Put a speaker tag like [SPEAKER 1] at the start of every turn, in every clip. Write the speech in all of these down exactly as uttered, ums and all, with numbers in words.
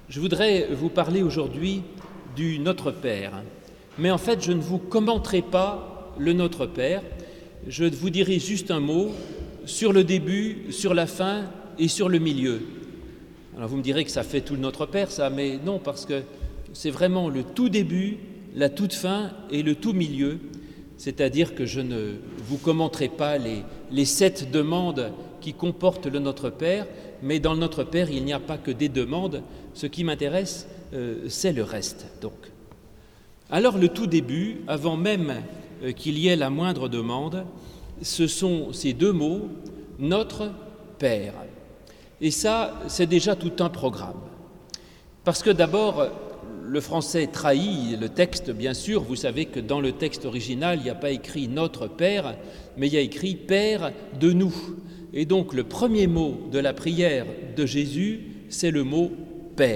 [SPEAKER 1] Je voudrais vous parler aujourd'hui du Notre Père, mais en fait je ne vous commenterai pas le Notre Père, je vous dirai juste un mot sur le début, sur la fin et sur le milieu. Alors vous me direz que ça fait tout le Notre Père ça, mais non, parce que c'est vraiment le tout début, la toute fin et le tout milieu, c'est-à-dire que je ne vous commenterai pas les, les sept demandes qui comportent le Notre Père, mais dans le Notre Père, il n'y a pas que des demandes. Ce qui m'intéresse, euh, c'est le reste. Donc, alors le tout début, avant même euh, qu'il y ait la moindre demande, ce sont ces deux mots, Notre Père. Et ça, c'est déjà tout un programme. Parce que d'abord, le français trahit le texte, bien sûr. Vous savez que dans le texte original, il n'y a pas écrit « Notre Père », mais il y a écrit « Père de nous ». Et donc, le premier mot de la prière de Jésus, c'est le mot « Père ».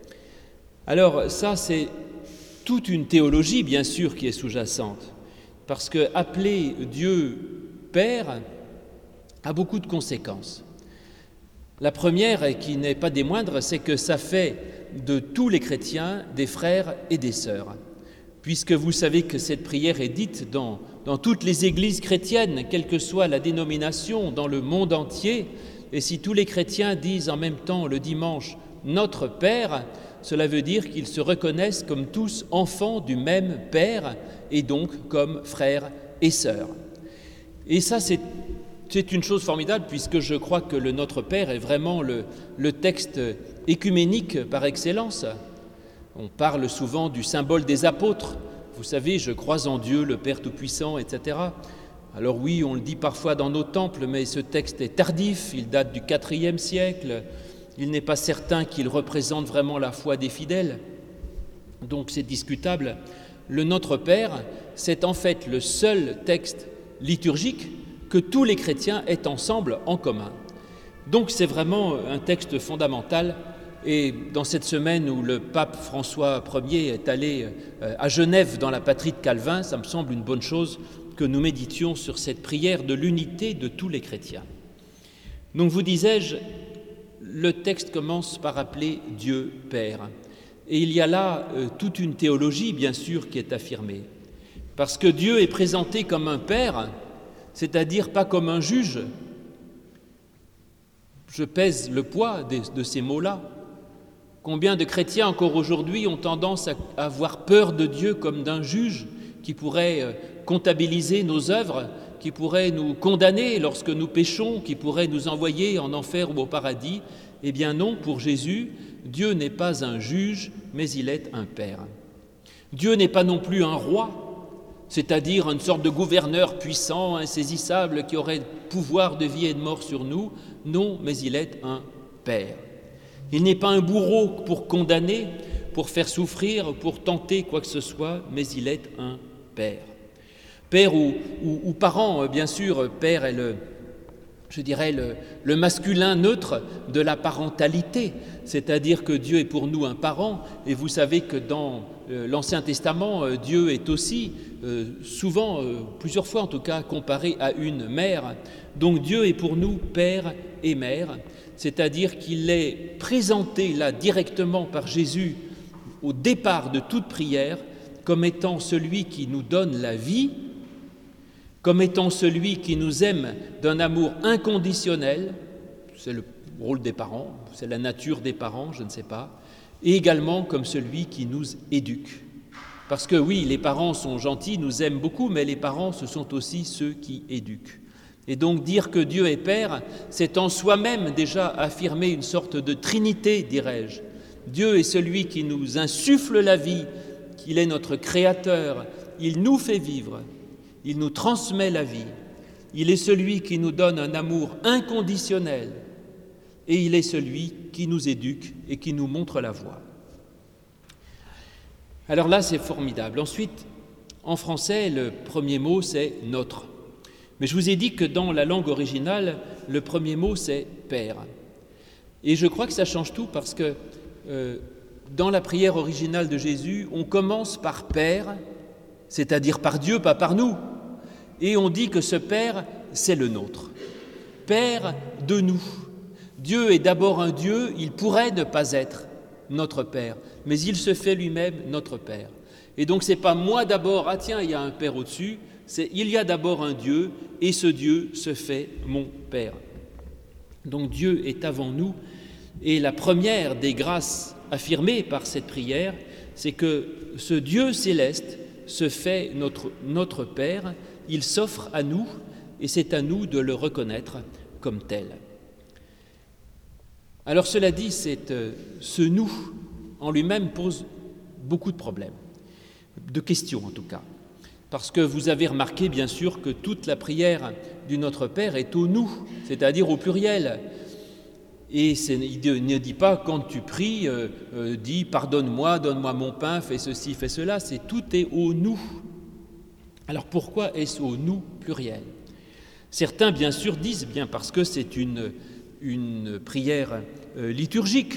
[SPEAKER 1] Alors ça, c'est toute une théologie, bien sûr, qui est sous-jacente. Parce que appeler Dieu « Père » a beaucoup de conséquences. La première, et qui n'est pas des moindres, c'est que ça fait de tous les chrétiens des frères et des sœurs. Puisque vous savez que cette prière est dite dans, dans toutes les églises chrétiennes, quelle que soit la dénomination, dans le monde entier, et si tous les chrétiens disent en même temps le dimanche « Notre Père », cela veut dire qu'ils se reconnaissent comme tous enfants du même Père, et donc comme frères et sœurs. Et ça, c'est, c'est une chose formidable, puisque je crois que le Notre Père est vraiment le, le texte écuménique par excellence. On parle souvent du symbole des apôtres. Vous savez, je crois en Dieu, le Père Tout-Puissant, et cetera. Alors oui, on le dit parfois dans nos temples, mais ce texte est tardif, il date du quatrième siècle. Il n'est pas certain qu'il représente vraiment la foi des fidèles. Donc c'est discutable. Le Notre Père, c'est en fait le seul texte liturgique que tous les chrétiens aient ensemble en commun. Donc c'est vraiment un texte fondamental. Et dans cette semaine où le pape François Premier est allé à Genève, dans la patrie de Calvin, ça me semble une bonne chose que nous méditions sur cette prière de l'unité de tous les chrétiens. Donc vous disais-je, le texte commence par appeler Dieu Père. Et il y a là euh, toute une théologie, bien sûr, qui est affirmée. Parce que Dieu est présenté comme un Père, c'est-à-dire pas comme un juge. Je pèse le poids de, de ces mots-là. Combien de chrétiens encore aujourd'hui ont tendance à avoir peur de Dieu comme d'un juge qui pourrait comptabiliser nos œuvres, qui pourrait nous condamner lorsque nous péchons, qui pourrait nous envoyer en enfer ou au paradis. Eh bien non, pour Jésus, Dieu n'est pas un juge, mais il est un Père. Dieu n'est pas non plus un roi, c'est-à-dire une sorte de gouverneur puissant, insaisissable, qui aurait pouvoir de vie et de mort sur nous. Non, mais il est un Père. Il n'est pas un bourreau pour condamner, pour faire souffrir, pour tenter quoi que ce soit, mais il est un Père. Père ou, ou, ou parent, bien sûr, Père est le, je dirais, le, le masculin neutre de la parentalité, c'est-à-dire que Dieu est pour nous un parent, et vous savez que dans euh, l'Ancien Testament, euh, Dieu est aussi euh, souvent, euh, plusieurs fois en tout cas, comparé à une mère. Donc Dieu est pour nous Père et Mère, c'est-à-dire qu'il est présenté là directement par Jésus au départ de toute prière comme étant celui qui nous donne la vie, comme étant celui qui nous aime d'un amour inconditionnel, c'est le rôle des parents, c'est la nature des parents, je ne sais pas, et également comme celui qui nous éduque. Parce que oui, les parents sont gentils, nous aiment beaucoup, mais les parents, ce sont aussi ceux qui éduquent. Et donc dire que Dieu est Père, c'est en soi-même déjà affirmer une sorte de trinité, dirais-je. Dieu est celui qui nous insuffle la vie, qu'il est notre Créateur, il nous fait vivre, il nous transmet la vie, il est celui qui nous donne un amour inconditionnel et il est celui qui nous éduque et qui nous montre la voie. Alors là, c'est formidable. Ensuite, en français, le premier mot, c'est « notre ». Mais je vous ai dit que dans la langue originale, le premier mot, c'est « Père ». Et je crois que ça change tout parce que euh, dans la prière originale de Jésus, on commence par « Père », c'est-à-dire par Dieu, pas par nous. Et on dit que ce Père, c'est le nôtre. Père de nous. Dieu est d'abord un Dieu, il pourrait ne pas être, notre Père, mais il se fait lui-même notre Père. Et donc c'est pas moi d'abord, ah tiens, il y a un Père au-dessus, c'est il y a d'abord un Dieu, et ce Dieu se fait mon Père. Donc Dieu est avant nous, et la première des grâces affirmées par cette prière, c'est que ce Dieu céleste se fait notre, notre Père, il s'offre à nous, et c'est à nous de le reconnaître comme tel. Alors cela dit, c'est, ce nous en lui-même pose beaucoup de problèmes, de questions en tout cas, parce que vous avez remarqué bien sûr que toute la prière du Notre Père est au nous, c'est-à-dire au pluriel. Et il ne dit pas quand tu pries, euh, euh, dis pardonne-moi, donne-moi mon pain, fais ceci, fais cela, c'est tout est au nous. Alors pourquoi est-ce au nous pluriel ? Certains bien sûr disent bien parce que c'est une, une prière euh, liturgique.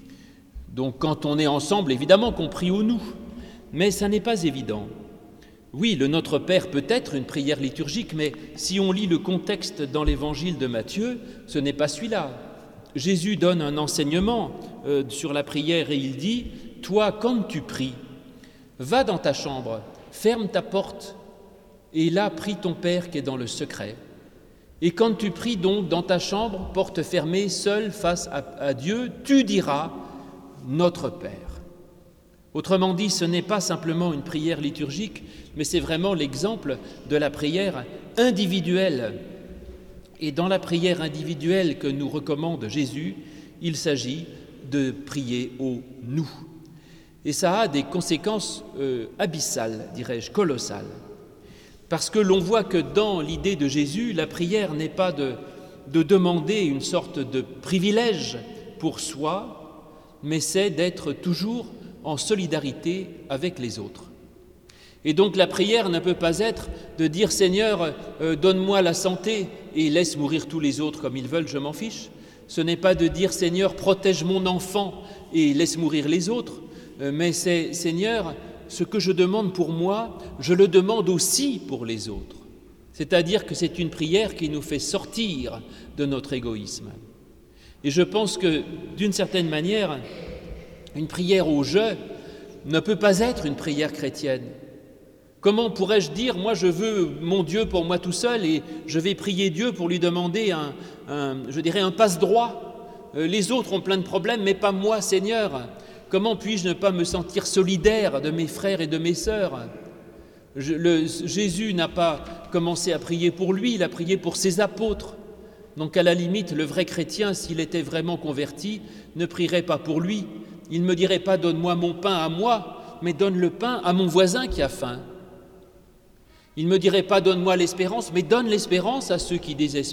[SPEAKER 1] Donc quand on est ensemble, évidemment qu'on prie au nous, mais ça n'est pas évident. Oui, le Notre Père peut être une prière liturgique, mais si on lit le contexte dans l'évangile de Matthieu, ce n'est pas celui-là. Jésus donne un enseignement euh, sur la prière et il dit « Toi, quand tu pries, va dans ta chambre, ferme ta porte et là prie ton Père qui est dans le secret. Et quand tu pries donc dans ta chambre, porte fermée, seul face à, à Dieu, tu diras « Notre Père ». Autrement dit, ce n'est pas simplement une prière liturgique, mais c'est vraiment l'exemple de la prière individuelle. Et dans la prière individuelle que nous recommande Jésus, il s'agit de prier au « nous ». Et ça a des conséquences euh, abyssales, dirais-je, colossales. Parce que l'on voit que dans l'idée de Jésus, la prière n'est pas de, de demander une sorte de privilège pour soi, mais c'est d'être toujours en solidarité avec les autres. Et donc la prière ne peut pas être de dire « Seigneur, euh, donne-moi la santé et laisse mourir tous les autres comme ils veulent, je m'en fiche ». Ce n'est pas de dire « Seigneur, protège mon enfant et laisse mourir les autres », euh, mais c'est « Seigneur, ce que je demande pour moi, je le demande aussi pour les autres ». C'est-à-dire que c'est une prière qui nous fait sortir de notre égoïsme. Et je pense que, d'une certaine manière, une prière au je ne peut pas être une prière chrétienne. Comment pourrais-je dire, moi je veux mon Dieu pour moi tout seul et je vais prier Dieu pour lui demander un, un je dirais un passe-droit. Euh, les autres ont plein de problèmes, mais pas moi, Seigneur. Comment puis-je ne pas me sentir solidaire de mes frères et de mes sœurs ? je, le, Jésus n'a pas commencé à prier pour lui, il a prié pour ses apôtres. Donc à la limite, le vrai chrétien, s'il était vraiment converti, ne prierait pas pour lui. Il ne me dirait pas « donne-moi mon pain à moi », mais « donne le pain à mon voisin qui a faim ». Il ne me dirait pas « donne-moi l'espérance », mais « donne l'espérance à ceux qui désespèrent ».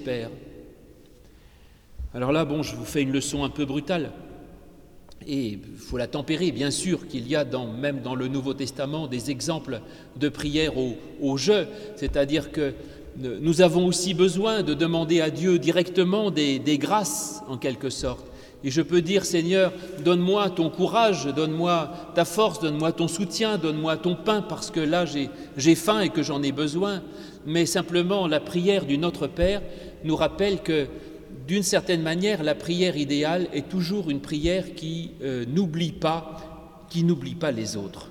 [SPEAKER 1] Alors là, bon, je vous fais une leçon un peu brutale. Et il faut la tempérer, bien sûr qu'il y a dans, même dans le Nouveau Testament des exemples de prière au, au je, c'est-à-dire que nous avons aussi besoin de demander à Dieu directement des, des grâces, en quelque sorte. Et je peux dire, Seigneur, donne-moi ton courage, donne-moi ta force, donne-moi ton soutien, donne-moi ton pain, parce que là, j'ai, j'ai faim et que j'en ai besoin. Mais simplement, la prière du Notre Père nous rappelle que, d'une certaine manière, la prière idéale est toujours une prière qui euh, n'oublie pas, qui n'oublie pas les autres.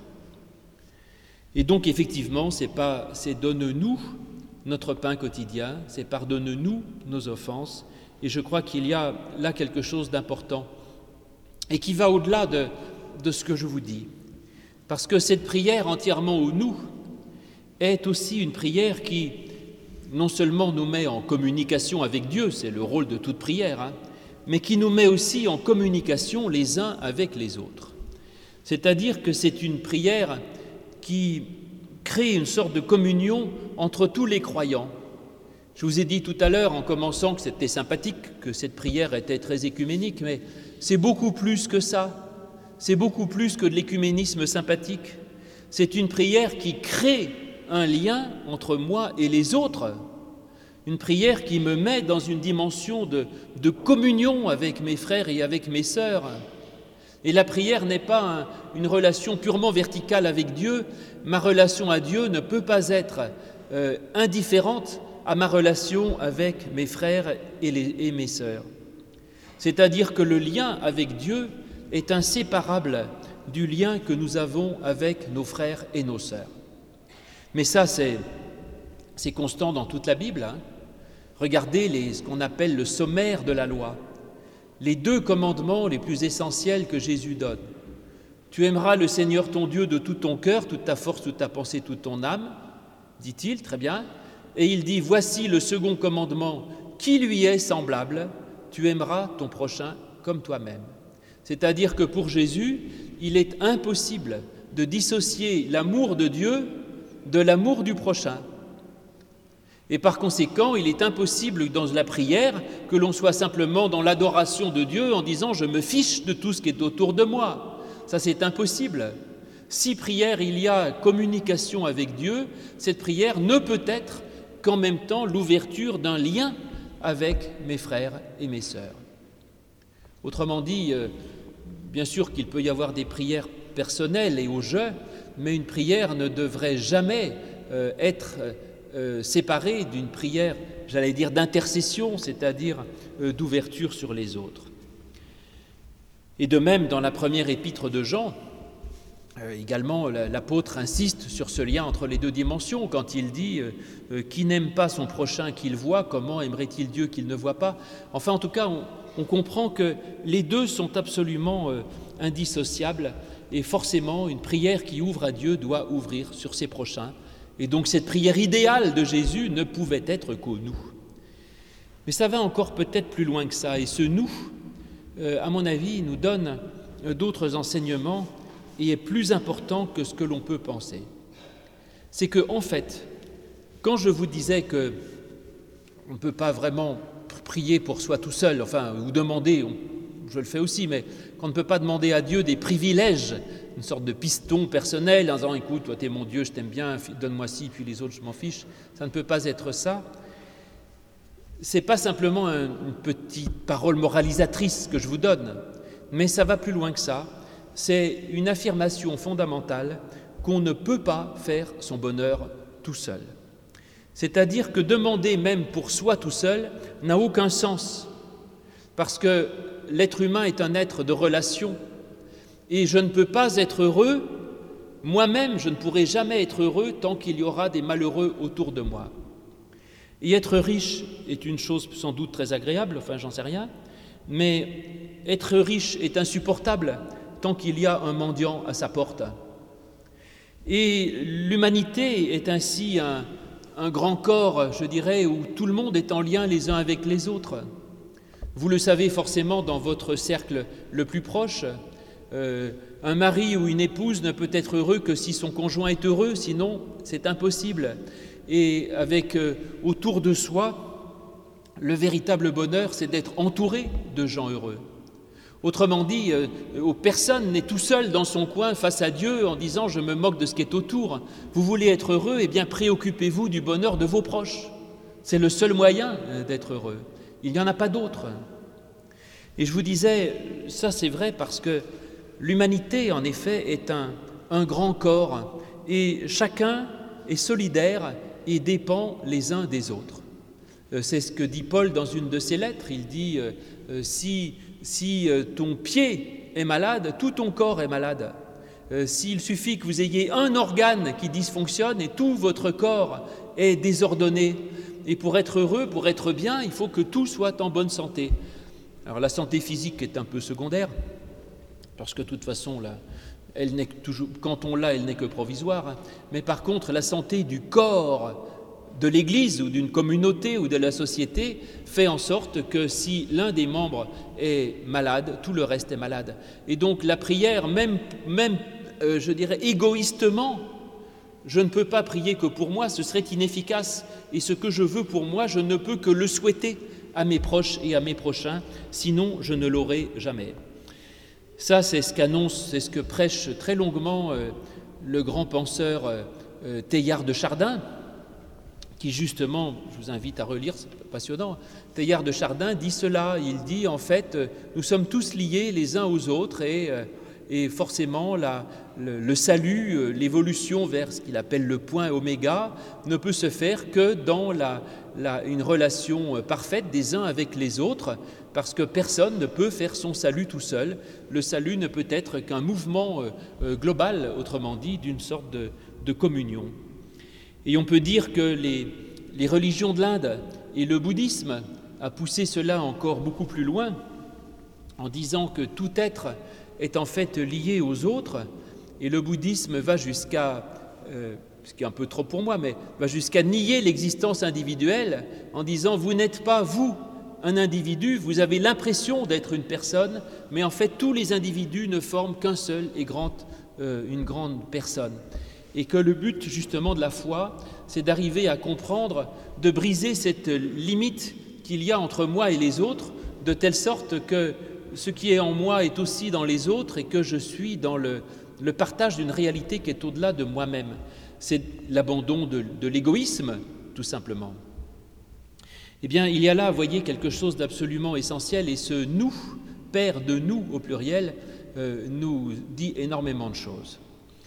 [SPEAKER 1] Et donc, effectivement, c'est pas, c'est donne-nous notre pain quotidien, c'est pardonne-nous nos offenses. Et je crois qu'il y a là quelque chose d'important et qui va au-delà de, de ce que je vous dis. Parce que cette prière entièrement au nous est aussi une prière qui non seulement nous met en communication avec Dieu, c'est le rôle de toute prière, hein, mais qui nous met aussi en communication les uns avec les autres. C'est-à-dire que c'est une prière qui crée une sorte de communion entre tous les croyants. Je vous ai dit tout à l'heure, en commençant, que c'était sympathique, que cette prière était très écuménique, mais c'est beaucoup plus que ça. C'est beaucoup plus que de l'écuménisme sympathique. C'est une prière qui crée un lien entre moi et les autres. Une prière qui me met dans une dimension de, de communion avec mes frères et avec mes sœurs. Et la prière n'est pas un, une relation purement verticale avec Dieu. Ma relation à Dieu ne peut pas être euh, indifférente à ma relation avec mes frères et, les, et mes sœurs. C'est-à-dire que le lien avec Dieu est inséparable du lien que nous avons avec nos frères et nos sœurs. Mais ça, c'est, c'est constant dans toute la Bible. Hein. Regardez les, ce qu'on appelle le sommaire de la loi, les deux commandements les plus essentiels que Jésus donne. Tu aimeras le Seigneur ton Dieu de tout ton cœur, toute ta force, toute ta pensée, toute ton âme, dit-il, très bien. Et il dit, voici le second commandement qui lui est semblable, tu aimeras ton prochain comme toi-même. C'est-à-dire que pour Jésus, il est impossible de dissocier l'amour de Dieu de l'amour du prochain. Et par conséquent, il est impossible dans la prière que l'on soit simplement dans l'adoration de Dieu en disant « je me fiche de tout ce qui est autour de moi ». Ça, c'est impossible. Si prière il y a communication avec Dieu, cette prière ne peut être qu'en même temps l'ouverture d'un lien avec mes frères et mes sœurs. Autrement dit, euh, bien sûr qu'il peut y avoir des prières personnelles et au jeu, mais une prière ne devrait jamais euh, être euh, séparée d'une prière, j'allais dire, d'intercession, c'est-à-dire euh, d'ouverture sur les autres. Et de même, dans la première épître de Jean, euh, également l'apôtre insiste sur ce lien entre les deux dimensions quand il dit euh, « Qui n'aime pas son prochain qu'il voit, comment aimerait-il Dieu qu'il ne voit pas ?» Enfin, en tout cas, on, on comprend que les deux sont absolument euh, indissociables et forcément, une prière qui ouvre à Dieu doit ouvrir sur ses prochains. Et donc, cette prière idéale de Jésus ne pouvait être qu'au nous. Mais ça va encore peut-être plus loin que ça. Et ce « nous », euh, à mon avis, nous donne euh, d'autres enseignements et est plus important que ce que l'on peut penser. C'est que, en fait, quand je vous disais que on ne peut pas vraiment prier pour soi tout seul, enfin, ou demander, on, je le fais aussi, mais qu'on ne peut pas demander à Dieu des privilèges, une sorte de piston personnel, en disant « écoute, toi, t'es mon Dieu, je t'aime bien, donne-moi ci, puis les autres, je m'en fiche », ça ne peut pas être ça. Ce n'est pas simplement un, une petite parole moralisatrice que je vous donne, mais ça va plus loin que ça. C'est une affirmation fondamentale qu'on ne peut pas faire son bonheur tout seul. C'est-à-dire que demander même pour soi tout seul n'a aucun sens, parce que l'être humain est un être de relation, et je ne peux pas être heureux, moi-même je ne pourrai jamais être heureux tant qu'il y aura des malheureux autour de moi. Et être riche est une chose sans doute très agréable, enfin j'en sais rien, mais être riche est insupportable tant qu'il y a un mendiant à sa porte. Et l'humanité est ainsi un, un grand corps, je dirais, où tout le monde est en lien les uns avec les autres. Vous le savez forcément dans votre cercle le plus proche, euh, un mari ou une épouse ne peut être heureux que si son conjoint est heureux, sinon c'est impossible. Et avec euh, autour de soi, le véritable bonheur, c'est d'être entouré de gens heureux. Autrement dit, euh, personne n'est tout seul dans son coin face à Dieu en disant « je me moque de ce qui est autour ». Vous voulez être heureux, eh bien préoccupez-vous du bonheur de vos proches. C'est le seul moyen d'être heureux. Il n'y en a pas d'autre. Et je vous disais, ça c'est vrai parce que l'humanité, en effet, est un, un grand corps et chacun est solidaire et dépend les uns des autres. C'est ce que dit Paul dans une de ses lettres. Il dit euh, « si, si euh, ton pied est malade, tout ton corps est malade. Euh, s'il suffit que vous ayez un organe qui dysfonctionne et tout votre corps est désordonné. Et pour être heureux, pour être bien, il faut que tout soit en bonne santé. » Alors la santé physique est un peu secondaire, parce que de toute façon, là, elle n'est toujours, quand on l'a, elle n'est que provisoire. Mais par contre, la santé du corps de l'Église ou d'une communauté ou de la société fait en sorte que si l'un des membres est malade, tout le reste est malade. Et donc la prière, même, même euh, je dirais égoïstement, je ne peux pas prier que pour moi, ce serait inefficace. Et ce que je veux pour moi, je ne peux que le souhaiter à mes proches et à mes prochains, sinon je ne l'aurai jamais. Ça, c'est ce qu'annonce, c'est ce que prêche très longuement euh, le grand penseur euh, Teilhard de Chardin, qui justement, je vous invite à relire, c'est passionnant, Teilhard de Chardin dit cela, il dit en fait, nous sommes tous liés les uns aux autres et, et forcément la, le, le salut, l'évolution vers ce qu'il appelle le point oméga ne peut se faire que dans la, la, une relation parfaite des uns avec les autres, parce que personne ne peut faire son salut tout seul. Le salut ne peut être qu'un mouvement euh, global, autrement dit, d'une sorte de, de communion. Et on peut dire que les, les religions de l'Inde et le bouddhisme a poussé cela encore beaucoup plus loin, en disant que tout être est en fait lié aux autres, et le bouddhisme va jusqu'à, euh, ce qui est un peu trop pour moi, mais va jusqu'à nier l'existence individuelle en disant « vous n'êtes pas, vous, un individu, vous avez l'impression d'être une personne, mais en fait tous les individus ne forment qu'un seul et grand, euh, une grande personne ». Et que le but justement de la foi, c'est d'arriver à comprendre, de briser cette limite qu'il y a entre moi et les autres, de telle sorte que ce qui est en moi est aussi dans les autres et que je suis dans le, le partage d'une réalité qui est au-delà de moi-même. C'est l'abandon de, de l'égoïsme, tout simplement. Eh bien, il y a là, vous voyez, quelque chose d'absolument essentiel, et ce « nous », Père de nous au pluriel, euh, nous dit énormément de choses.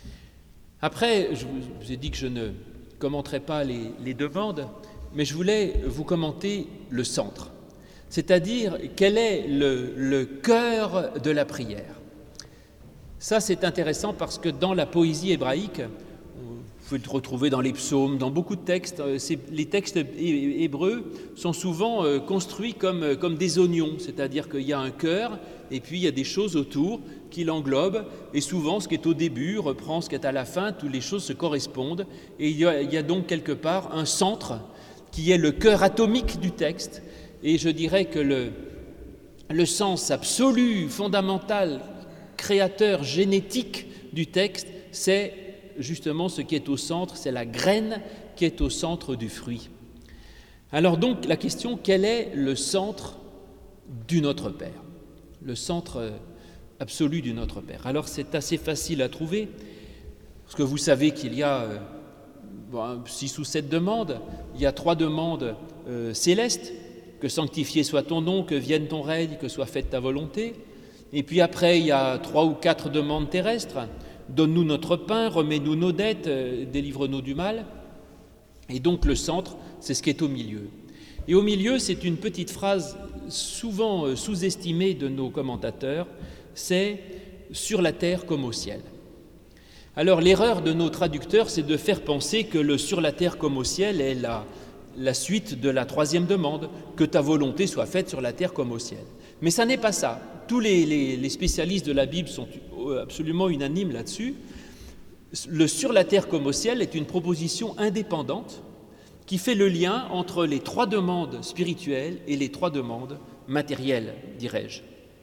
[SPEAKER 1] Après, je vous ai dit que je ne commenterai pas les, les demandes, mais je voulais vous commenter le centre, c'est-à-dire quel est le, le cœur de la prière. Ça, c'est intéressant parce que dans la poésie hébraïque, vous pouvez le retrouver dans les psaumes, dans beaucoup de textes, les textes hébreux sont souvent construits comme, comme des oignons, c'est-à-dire qu'il y a un cœur et puis il y a des choses autour qui l'englobent, et souvent ce qui est au début reprend ce qui est à la fin, toutes les choses se correspondent, et il y a, il y a donc quelque part un centre qui est le cœur atomique du texte, et je dirais que le, le sens absolu, fondamental, créateur, génétique du texte, c'est justement ce qui est au centre, c'est la graine qui est au centre du fruit. Alors donc la question, quel est le centre du Notre Père ? Le centre absolu du Notre Père. Alors c'est assez facile à trouver, parce que vous savez qu'il y a euh, bon, six ou sept demandes. Il y a trois demandes euh, célestes, que sanctifié soit ton nom, que vienne ton règne, que soit faite ta volonté. Et puis après, il y a trois ou quatre demandes terrestres. Donne-nous notre pain, remets-nous nos dettes, euh, délivre-nous du mal. Et donc le centre, c'est ce qui est au milieu. Et au milieu, c'est une petite phrase souvent euh, sous-estimée de nos commentateurs, c'est « sur la terre comme au ciel ». Alors l'erreur de nos traducteurs, c'est de faire penser que le « sur la terre comme au ciel » est la, la suite de la troisième demande, que ta volonté soit faite sur la terre comme au ciel. Mais ça n'est pas ça. Tous les, les, les spécialistes de la Bible sont absolument unanimes là-dessus. Le « sur la terre comme au ciel » est une proposition indépendante qui fait le lien entre les trois demandes spirituelles et les trois demandes matérielles, dirais-je.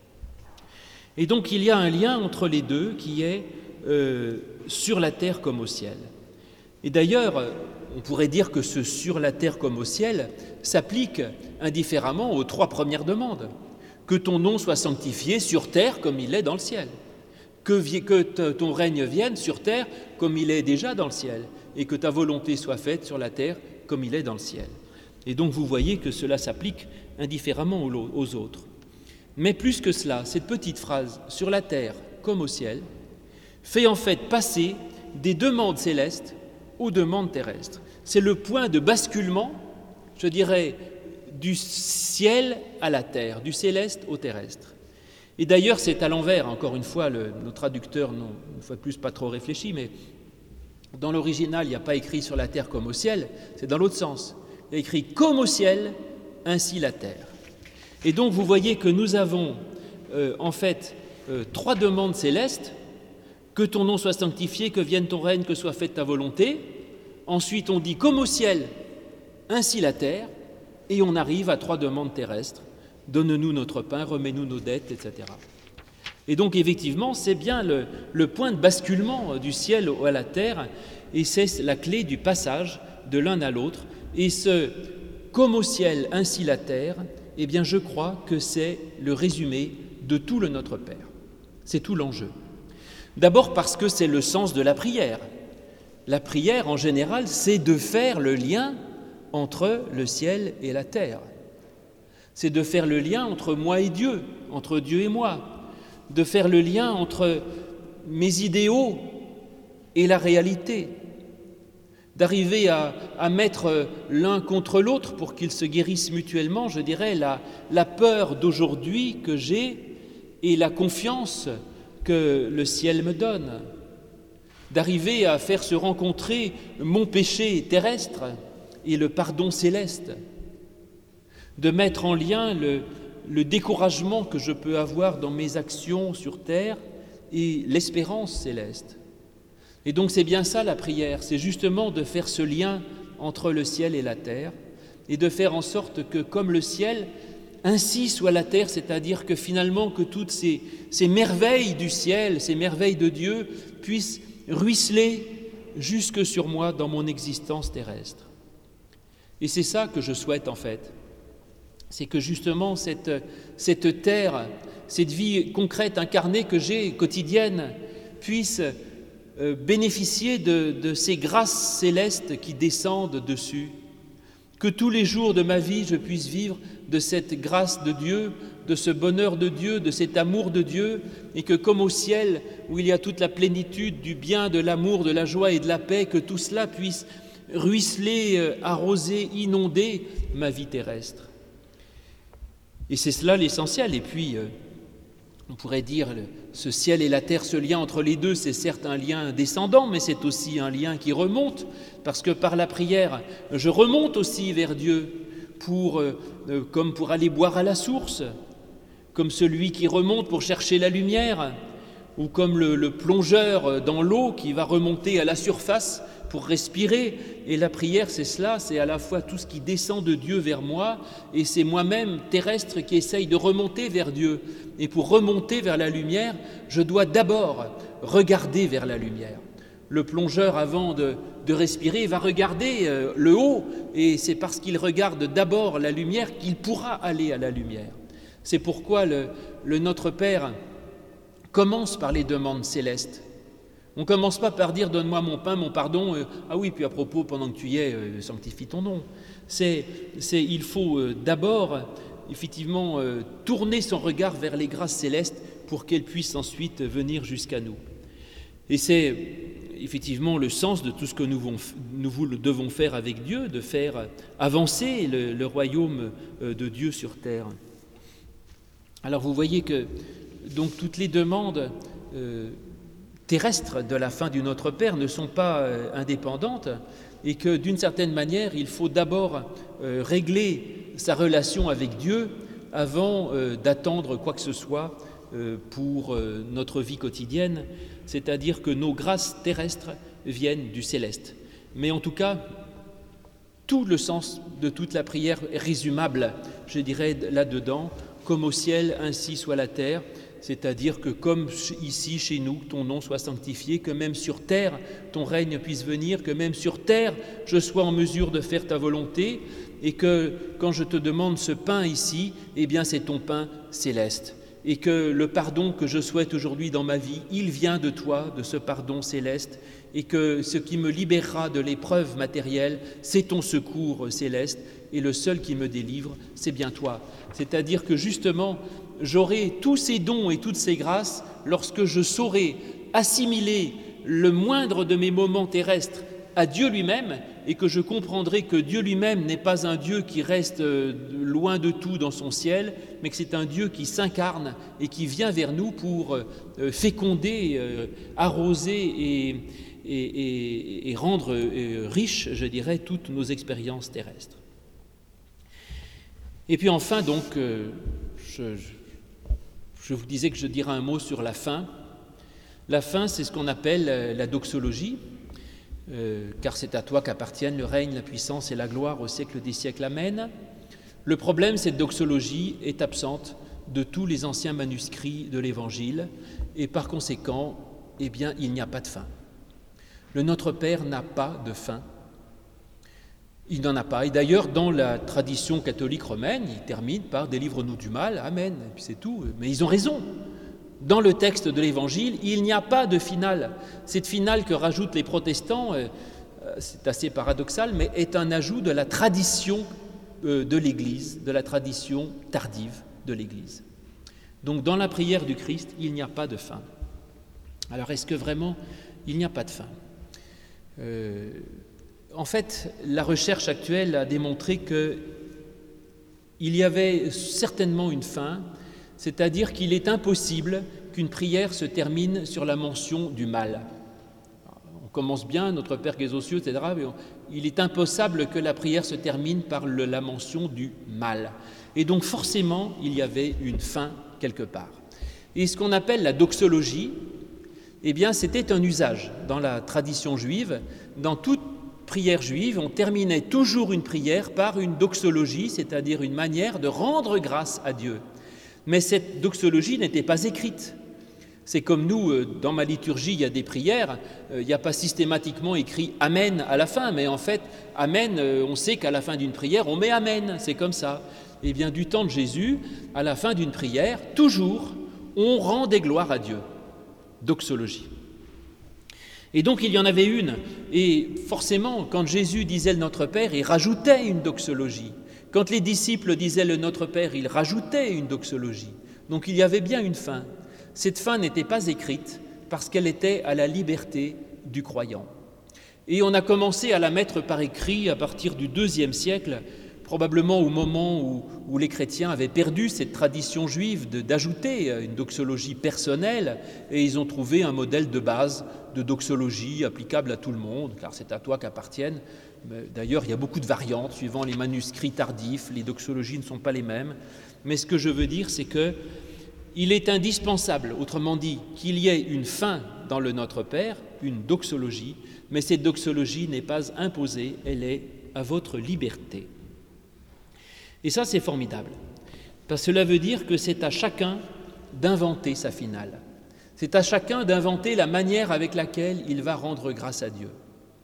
[SPEAKER 1] Et donc il y a un lien entre les deux qui est euh, sur la terre comme au ciel. Et d'ailleurs, on pourrait dire que ce sur la terre comme au ciel s'applique indifféremment aux trois premières demandes. Que ton nom soit sanctifié sur terre comme il est dans le ciel. Que, que t- ton règne vienne sur terre comme il est déjà dans le ciel. Et que ta volonté soit faite sur la terre comme il est dans le ciel. Et donc vous voyez que cela s'applique indifféremment aux autres. Mais plus que cela, cette petite phrase « sur la terre comme au ciel » fait en fait passer des demandes célestes aux demandes terrestres. C'est le point de basculement, je dirais, du ciel à la terre, du céleste au terrestre. Et d'ailleurs, c'est à l'envers, encore une fois, le, nos traducteurs n'ont une fois de plus pas trop réfléchi, mais dans l'original, il n'y a pas écrit « sur la terre comme au ciel », c'est dans l'autre sens. Il y a écrit « comme au ciel, ainsi la terre ». Et donc, vous voyez que nous avons euh, en fait euh, trois demandes célestes, que ton nom soit sanctifié, que vienne ton règne, que soit faite ta volonté. Ensuite, on dit « comme au ciel, ainsi la terre », et on arrive à trois demandes terrestres, « donne-nous notre pain, remets-nous nos dettes », et cetera. Et donc, effectivement, c'est bien le, le point de basculement du ciel à la terre, et c'est la clé du passage de l'un à l'autre. Et ce « comme au ciel, ainsi la terre », eh bien, je crois que c'est le résumé de tout le Notre Père. C'est tout l'enjeu. D'abord parce que c'est le sens de la prière. La prière, en général, c'est de faire le lien entre le ciel et la terre. C'est de faire le lien entre moi et Dieu, entre Dieu et moi, de faire le lien entre mes idéaux et la réalité, d'arriver à, à mettre l'un contre l'autre pour qu'ils se guérissent mutuellement, je dirais, la, la peur d'aujourd'hui que j'ai et la confiance que le ciel me donne, d'arriver à faire se rencontrer mon péché terrestre et le pardon céleste, de mettre en lien le, le découragement que je peux avoir dans mes actions sur terre et l'espérance céleste. Et donc c'est bien ça la prière, c'est justement de faire ce lien entre le ciel et la terre et de faire en sorte que comme le ciel, ainsi soit la terre, c'est-à-dire que finalement que toutes ces, ces merveilles du ciel, ces merveilles de Dieu puissent ruisseler jusque sur moi dans mon existence terrestre. Et c'est ça que je souhaite en fait, c'est que justement cette, cette terre, cette vie concrète, incarnée que j'ai, quotidienne, puisse euh, bénéficier de, de ces grâces célestes qui descendent dessus, que tous les jours de ma vie je puisse vivre de cette grâce de Dieu, de ce bonheur de Dieu, de cet amour de Dieu, et que comme au ciel, où il y a toute la plénitude du bien, de l'amour, de la joie et de la paix, que tout cela puisse ruisseler, arroser, inonder ma vie terrestre. Et c'est cela l'essentiel. Et puis, euh, on pourrait dire, le, ce ciel et la terre, ce lien entre les deux, c'est certes un lien descendant, mais c'est aussi un lien qui remonte, parce que par la prière, je remonte aussi vers Dieu, pour, euh, comme pour aller boire à la source, comme celui qui remonte pour chercher la lumière, ou comme le, le plongeur dans l'eau qui va remonter à la surface pour respirer. Et la prière, c'est cela, c'est à la fois tout ce qui descend de Dieu vers moi, et c'est moi-même terrestre qui essaye de remonter vers Dieu. Et pour remonter vers la lumière, je dois d'abord regarder vers la lumière. Le plongeur, avant de, de respirer, va regarder euh, le haut, et c'est parce qu'il regarde d'abord la lumière qu'il pourra aller à la lumière. C'est pourquoi le, le Notre Père commence par les demandes célestes. On ne commence pas par dire « donne-moi mon pain, mon pardon euh, ». Ah oui, puis à propos, pendant que tu y es, euh, sanctifie ton nom. C'est, c'est, il faut euh, d'abord, effectivement, euh, tourner son regard vers les grâces célestes pour qu'elles puissent ensuite venir jusqu'à nous. Et c'est effectivement le sens de tout ce que nous, vont, nous devons faire avec Dieu, de faire avancer le, le royaume de Dieu sur terre. Alors vous voyez que donc toutes les demandes euh, terrestres de la fin du Notre Père ne sont pas euh, indépendantes, et que d'une certaine manière, il faut d'abord euh, régler sa relation avec Dieu avant euh, d'attendre quoi que ce soit euh, pour euh, notre vie quotidienne, c'est-à-dire que nos grâces terrestres viennent du céleste. Mais en tout cas, tout le sens de toute la prière est résumable, je dirais, là-dedans, comme au ciel, ainsi soit la terre, c'est-à-dire que comme ici, chez nous, ton nom soit sanctifié, que même sur terre, ton règne puisse venir, que même sur terre, je sois en mesure de faire ta volonté, et que quand je te demande ce pain ici, eh bien c'est ton pain céleste. Et que le pardon que je souhaite aujourd'hui dans ma vie, il vient de toi, de ce pardon céleste, et que ce qui me libérera de l'épreuve matérielle, c'est ton secours céleste, et le seul qui me délivre, c'est bien toi. C'est-à-dire que justement, j'aurai tous ces dons et toutes ces grâces lorsque je saurai assimiler le moindre de mes moments terrestres à Dieu lui-même, et que je comprendrai que Dieu lui-même n'est pas un Dieu qui reste loin de tout dans son ciel, mais que c'est un Dieu qui s'incarne et qui vient vers nous pour féconder, arroser et, et, et, et rendre riches, je dirais, toutes nos expériences terrestres. Et puis enfin, donc, je, je vous disais que je dirais un mot sur la fin. La fin, c'est ce qu'on appelle la doxologie, Euh, car c'est à toi qu'appartiennent le règne, la puissance et la gloire au siècle des siècles. Amen. Le problème, cette doxologie est absente de tous les anciens manuscrits de l'Évangile, et par conséquent, eh bien, il n'y a pas de fin. Le Notre Père n'a pas de fin. Il n'en a pas. Et d'ailleurs, dans la tradition catholique romaine, il termine par « délivre-nous du mal, Amen », et puis c'est tout. Mais ils ont raison. Dans le texte de l'Évangile, il n'y a pas de finale. Cette finale que rajoutent les protestants, euh, c'est assez paradoxal, mais est un ajout de la tradition euh, de l'Église, de la tradition tardive de l'Église. Donc dans la prière du Christ, il n'y a pas de fin. Alors est-ce que vraiment il n'y a pas de fin ? euh, En fait, la recherche actuelle a démontré qu'il y avait certainement une fin, c'est-à-dire qu'il est impossible qu'une prière se termine sur la mention du mal. On commence bien, notre Père qui es aux cieux, et cetera, mais on, il est impossible que la prière se termine par le, la mention du mal. Et donc forcément, il y avait une fin quelque part. Et ce qu'on appelle la doxologie, eh bien, c'était un usage dans la tradition juive. Dans toute prière juive, on terminait toujours une prière par une doxologie, c'est-à-dire une manière de rendre grâce à Dieu. Mais cette doxologie n'était pas écrite. C'est comme nous, dans ma liturgie, il y a des prières, il n'y a pas systématiquement écrit « Amen » à la fin, mais en fait, « Amen », on sait qu'à la fin d'une prière, on met « Amen », c'est comme ça. Eh bien, du temps de Jésus, à la fin d'une prière, toujours, on rend des gloires à Dieu. Doxologie. Et donc, il y en avait une, et forcément, quand Jésus disait le Notre Père, il rajoutait une doxologie. Quand les disciples disaient le Notre Père, il rajoutait une doxologie. Donc, il y avait bien une fin. Cette fin n'était pas écrite parce qu'elle était à la liberté du croyant. Et on a commencé à la mettre par écrit à partir du deuxième siècle, probablement au moment où, où les chrétiens avaient perdu cette tradition juive de, d'ajouter une doxologie personnelle, et ils ont trouvé un modèle de base de doxologie applicable à tout le monde, car c'est à toi qu'appartiennent. D'ailleurs, il y a beaucoup de variantes suivant les manuscrits tardifs, les doxologies ne sont pas les mêmes. Mais ce que je veux dire, c'est que il est indispensable, autrement dit, qu'il y ait une fin dans le Notre Père, une doxologie, mais cette doxologie n'est pas imposée, elle est à votre liberté. Et ça, c'est formidable, parce que cela veut dire que c'est à chacun d'inventer sa finale. C'est à chacun d'inventer la manière avec laquelle il va rendre grâce à Dieu.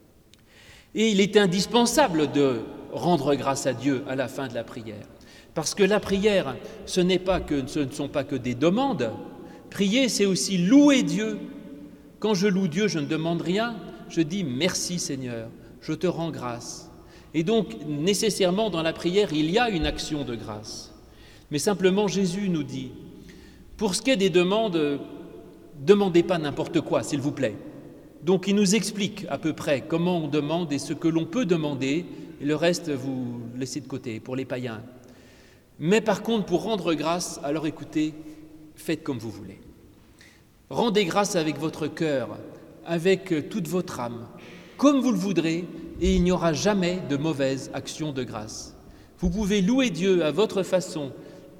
[SPEAKER 1] Et il est indispensable de rendre grâce à Dieu à la fin de la prière. Parce que la prière, ce n'est pas que, ce ne sont pas que des demandes. Prier, c'est aussi louer Dieu. Quand je loue Dieu, je ne demande rien. Je dis merci Seigneur, je te rends grâce. Et donc, nécessairement, dans la prière, il y a une action de grâce. Mais simplement, Jésus nous dit, pour ce qui est des demandes, demandez pas n'importe quoi, s'il vous plaît. Donc, il nous explique à peu près comment on demande et ce que l'on peut demander, et le reste, vous laissez de côté pour les païens. Mais par contre, pour rendre grâce, alors écoutez, faites comme vous voulez. Rendez grâce avec votre cœur, avec toute votre âme, comme vous le voudrez, et il n'y aura jamais de mauvaise action de grâce. Vous pouvez louer Dieu à votre façon,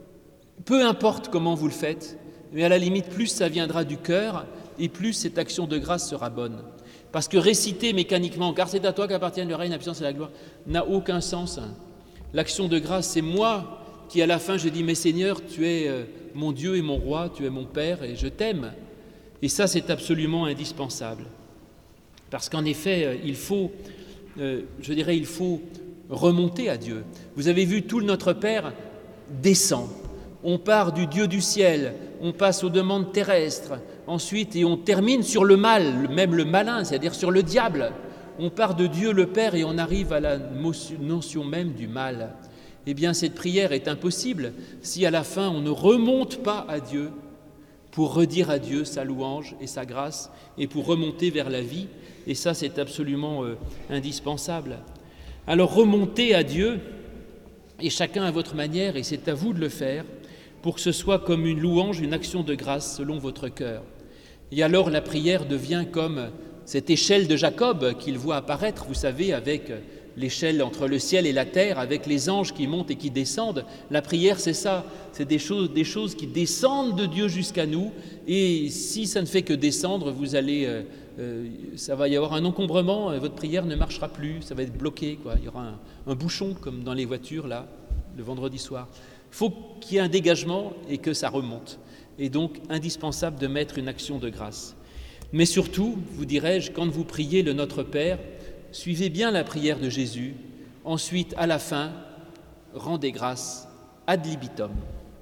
[SPEAKER 1] peu importe comment vous le faites, mais à la limite, plus ça viendra du cœur, et plus cette action de grâce sera bonne. Parce que réciter mécaniquement, car c'est à toi qu'appartiennent le règne, la puissance et la gloire, n'a aucun sens. L'action de grâce, c'est moi qui à la fin je dis « Mais Seigneur, tu es mon Dieu et mon roi, tu es mon Père et je t'aime ». Et ça, c'est absolument indispensable. Parce qu'en effet, il faut, euh, je dirais, il faut remonter à Dieu. Vous avez vu, tout le Notre Père descend. On part du Dieu du ciel, on passe aux demandes terrestres, ensuite, et on termine sur le mal, même le malin, c'est-à-dire sur le diable. On part de Dieu le Père et on arrive à la notion même du mal. Eh bien, cette prière est impossible si à la fin on ne remonte pas à Dieu pour redire à Dieu sa louange et sa grâce et pour remonter vers la vie. Et ça, c'est absolument euh, indispensable. Alors, remontez à Dieu, et chacun à votre manière, et c'est à vous de le faire, pour que ce soit comme une louange, une action de grâce selon votre cœur. Et alors, la prière devient comme cette échelle de Jacob qu'il voit apparaître, vous savez, avec l'échelle entre le ciel et la terre, avec les anges qui montent et qui descendent. La prière, c'est ça, c'est des choses, des choses qui descendent de Dieu jusqu'à nous, et si ça ne fait que descendre, vous allez, euh, euh, ça va y avoir un encombrement, votre prière ne marchera plus, ça va être bloqué, quoi. Il y aura un, un bouchon, comme dans les voitures, là, le vendredi soir. Il faut qu'il y ait un dégagement et que ça remonte, et donc indispensable de mettre une action de grâce. Mais surtout, vous dirais-je, quand vous priez le Notre Père, suivez bien la prière de Jésus. Ensuite, à la fin, rendez grâce ad libitum.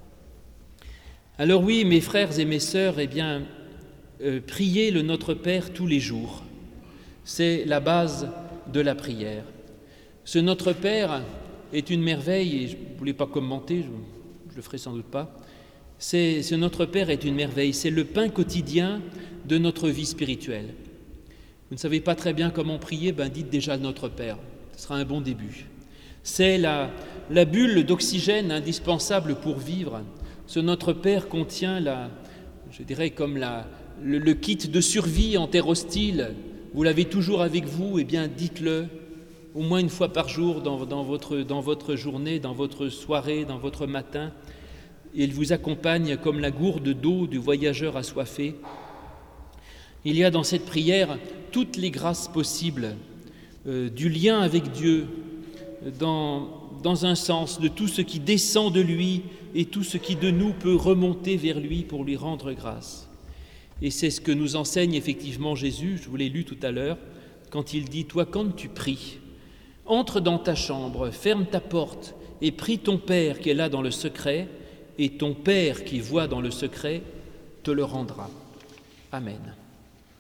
[SPEAKER 1] Alors oui, mes frères et mes sœurs, eh bien, euh, priez le Notre Père tous les jours. C'est la base de la prière. Ce Notre Père est une merveille, et je ne voulais pas commenter, je ne le ferai sans doute pas, C'est, ce Notre Père est une merveille, c'est le pain quotidien de notre vie spirituelle. Vous ne savez pas très bien comment prier, ben dites déjà le Notre Père, ce sera un bon début. C'est la, la bulle d'oxygène indispensable pour vivre. Ce Notre Père contient, la, je dirais, comme la, le, le kit de survie en terre hostile. Vous l'avez toujours avec vous, eh bien dites-le au moins une fois par jour dans, dans, votre, dans votre journée, dans votre soirée, dans votre matin. Il vous accompagne comme la gourde d'eau du voyageur assoiffé. Il y a dans cette prière toutes les grâces possibles, euh, du lien avec Dieu, dans, dans un sens, de tout ce qui descend de lui et tout ce qui de nous peut remonter vers lui pour lui rendre grâce. Et c'est ce que nous enseigne effectivement Jésus, je vous l'ai lu tout à l'heure, quand il dit « Toi, quand tu pries, entre dans ta chambre, ferme ta porte et prie ton Père qui est là dans le secret, et ton Père qui voit dans le secret te le rendra. »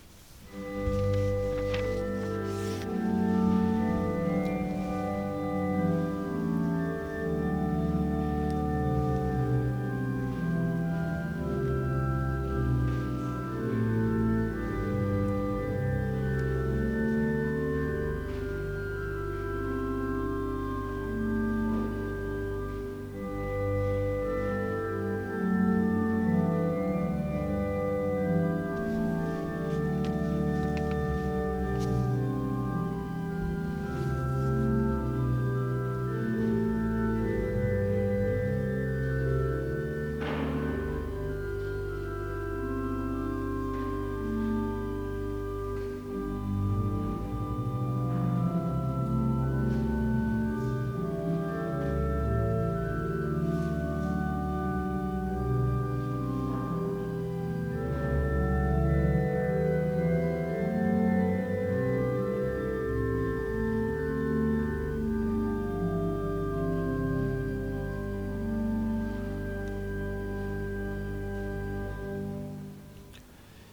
[SPEAKER 1] Amen.